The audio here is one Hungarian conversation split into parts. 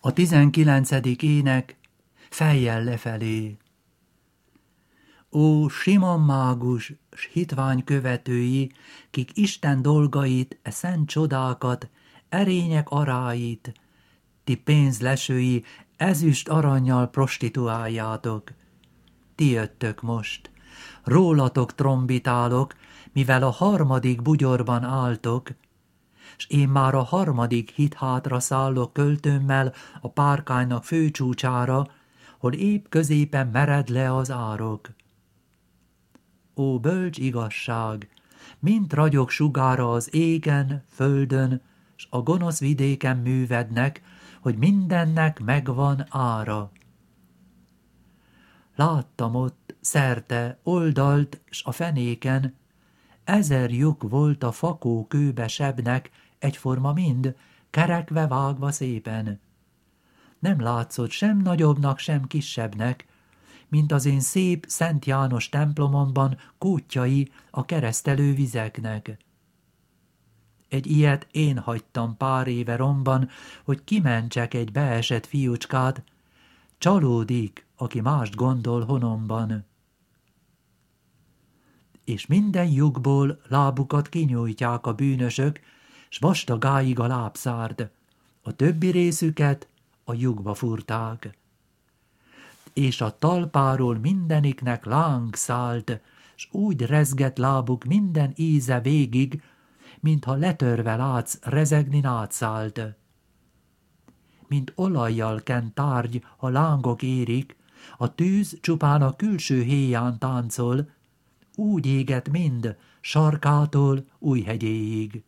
A 19. ének fejjel lefelé. Ó, Simon mágus, s hitvány követői, kik Isten dolgait, szent csodákat, erények aráit, ti pénzlesői, ezüst arannyal prostituáljátok. Ti jöttök most, rólatok trombitálok, mivel a 3. bugyorban álltok, s én már a 3. hithátra szállok költőmmel a párkánynak főcsúcsára, hol épp középen mered le az árok. Ó, bölcs igazság, mint ragyog sugára az égen, földön, s a gonosz vidéken művednek, hogy mindennek megvan ára. Láttam ott szerte, oldalt, s a fenéken, 1000 lyuk volt a fakó kőbe sebnek, egyforma mind, kerekve vágva szépen. Nem látszott sem nagyobbnak, sem kisebbnek, mint az én szép Szent János templomomban kútjai a keresztelő vizeknek. Egy ilyet én hagytam pár éve romban, hogy kimentsek egy beesett fiúcskát, csalódik, aki mást gondol honomban. És minden lyukból lábukat kinyújtják a bűnösök, s vastagáig a lábszárd, a többi részüket a lyukba furták. És a talpáról mindeniknek láng szállt, s úgy rezgett lábuk minden íze végig, mintha letörve látsz rezegni nátszált. Mint olajjal kent tárgy, ha lángok érik, a tűz csupán a külső héján táncol, úgy éget mind, sarkától Újhegyéig.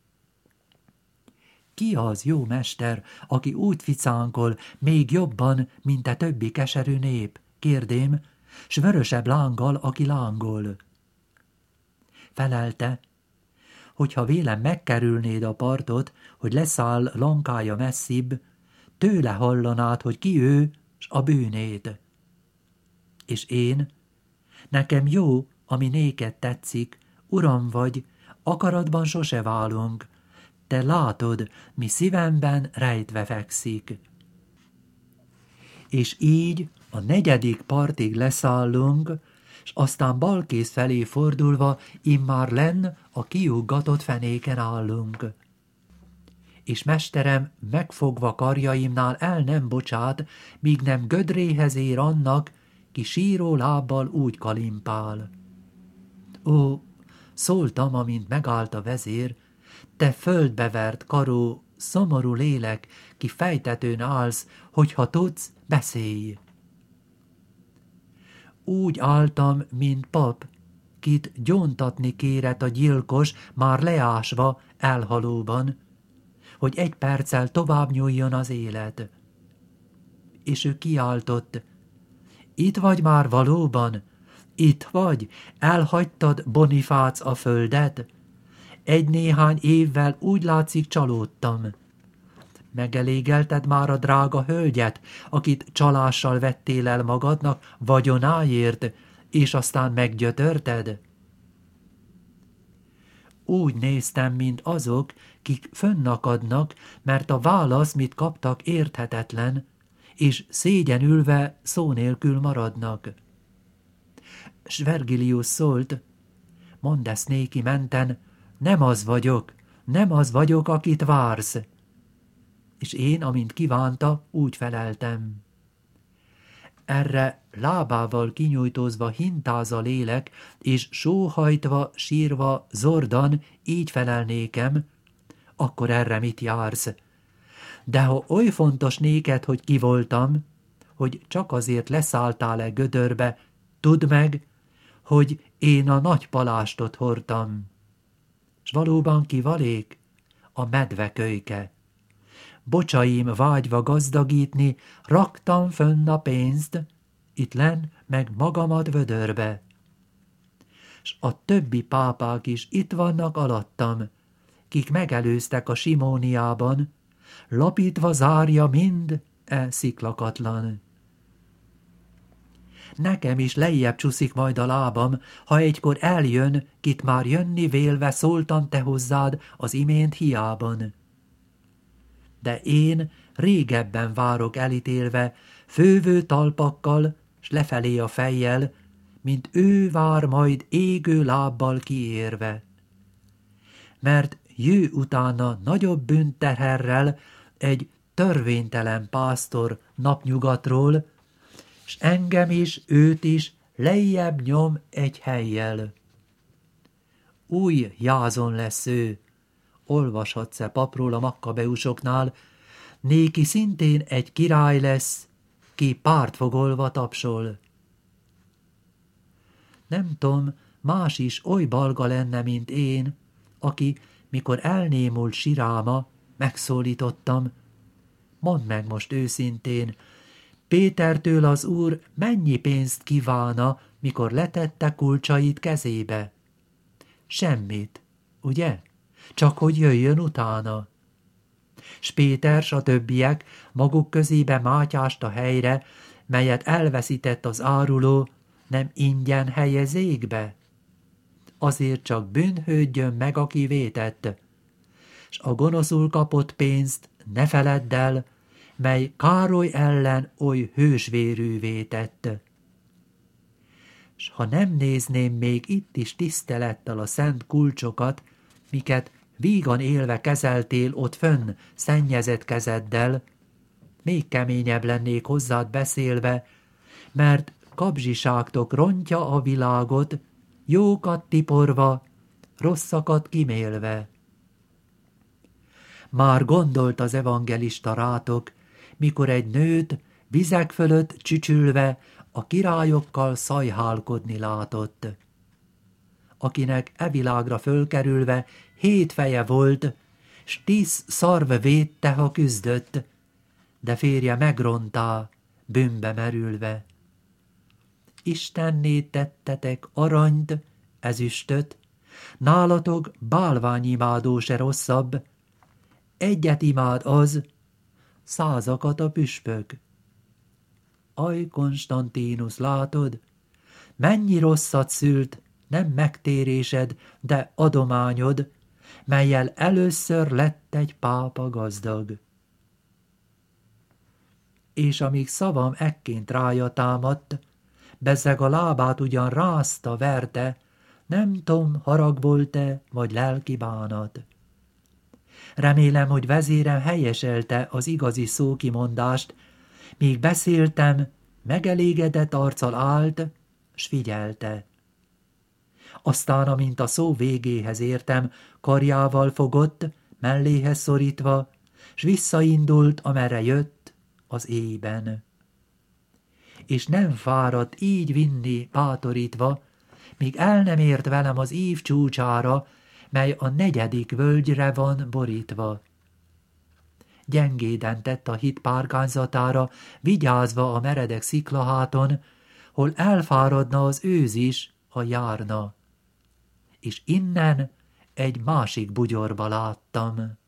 Ki az, jó mester, aki úgy ficánkol, még jobban, mint te többi keserű nép, kérdém, s vörösebb lánggal, aki lángol? Felelte, hogyha vélem megkerülnéd a partot, hogy leszáll lankája messzibb, tőle hallanád, hogy ki ő, s a bűnét. És én, nekem jó, ami néked tetszik, uram vagy, akaratban sose válunk, te látod, mi szívemben rejtve fekszik. És így a 4. partig leszállunk, s aztán balkész felé fordulva immár lenn a kiuggatott fenéken állunk. És mesterem megfogva karjaimnál el nem bocsát, míg nem gödréhez ér annak, ki síró lábbal úgy kalimpál. Ó, szóltam, amint megállt a vezér, te földbe vert karó, szomorú lélek, ki fejtetőn állsz, hogyha tudsz, beszélj. Úgy álltam, mint pap, kit gyóntatni kérett a gyilkos, már leásva, elhalóban, hogy 1 perccel tovább nyúljon az élet. És ő kiáltott, itt vagy már valóban? Itt vagy? Elhagytad, Bonifác, a földet? 1 néhány évvel úgy látszik csalódtam. Megelégelted már a drága hölgyet, akit csalással vettél el magadnak vagyonáért, és aztán meggyötörted? Úgy néztem, mint azok, kik fönnakadnak, mert a válasz, mit kaptak, érthetetlen, és szégyenülve szó nélkül maradnak. S Vergilius szólt, mondd ezt néki menten, nem az vagyok, akit vársz. És én, amint kívánta, úgy feleltem. Erre lábával kinyújtózva hintáz a lélek, és sóhajtva, sírva, zordan így felel nékem, akkor erre mit jársz? De ha oly fontos néked, hogy ki voltam, hogy csak azért leszálltál-e gödörbe, tudd meg, hogy én a nagy palástot hordtam. S valóban kivalék? A medvekölyke. Bocsaim vágyva gazdagítni, raktam fönn a pénzt, itt lenn meg magamat vödörbe. S a többi pápák is itt vannak alattam, kik megelőztek a Simóniában, lapítva zárja mind sziklakatlan. Nekem is lejjebb csúszik majd a lábam, ha egykor eljön, kit már jönni vélve szóltam te hozzád az imént hiában. de én régebben várok elítélve, fővő talpakkal, s lefelé a fejjel, mint ő vár majd égő lábbal kiérve. Mert jő utána nagyobb bűnteherrel egy törvénytelen pásztor napnyugatról, s engem is, őt is lejjebb nyom egy helyjel. Új Jázon lesz ő, olvashatsz-e papról a makkabeusoknál, néki szintén egy király lesz, ki pártfogolva tapsol. Nem tudom, más is oly balga lenne, mint én, aki, mikor elnémult siráma, megszólítottam. Mondd meg most őszintén, Pétertől az úr mennyi pénzt kívánna, mikor letette kulcsait kezébe? Semmit, ugye? Csak hogy jöjjön utána. S Péter s a többiek maguk közébe mátyást a helyre, melyet elveszített az áruló, nem ingyen helyezékbe? Azért csak bűnhődjön meg, aki vétett, s a gonoszul kapott pénzt ne feledd el, mely Károly ellen oly hősvérűvé tett. S ha nem nézném még itt is tisztelettel a szent kulcsokat, miket vígan élve kezeltél ott fönn szennyezett kezeddel, még keményebb lennék hozzád beszélve, mert kapzsiságtok rontja a világot, jókat tiporva, rosszakat kimélve. Már gondolt az evangelista rátok, mikor egy nőt vizek fölött csücsülve a királyokkal szajhálkodni látott, akinek e világra fölkerülve 7 feje volt, s 10 szarv védte, ha küzdött, de férje megrontá, bűnbe merülve. Istenné tettetek aranyt, ezüstöt, nálatok bálványimádó se rosszabb, egyet imád az, 100-akat a püspök. Aj, Konstantinus, látod, mennyi rosszat szült, nem megtérésed, de adományod, mellyel először lett egy pápa gazdag. És amíg szavam ekként rája támadt, bezzeg a lábát ugyan rázta, verte, nem tudom, harag volt-e, vagy lelki bánat. Remélem, hogy vezérem helyeselte az igazi szókimondást, míg beszéltem, megelégedett arccal állt, s figyelte. Aztán, amint a szó végéhez értem, karjával fogott, melléhez szorítva, s visszaindult, amerre jött, az éjben. És nem fáradt így vinni bátorítva, míg el nem ért velem az ív csúcsára, mely a 4. völgyre van borítva. Gyengéden tett a hit párkányzatára, vigyázva a meredek sziklaháton, hol elfáradna az őz is, ha járna. És innen egy másik bugyorba láttam.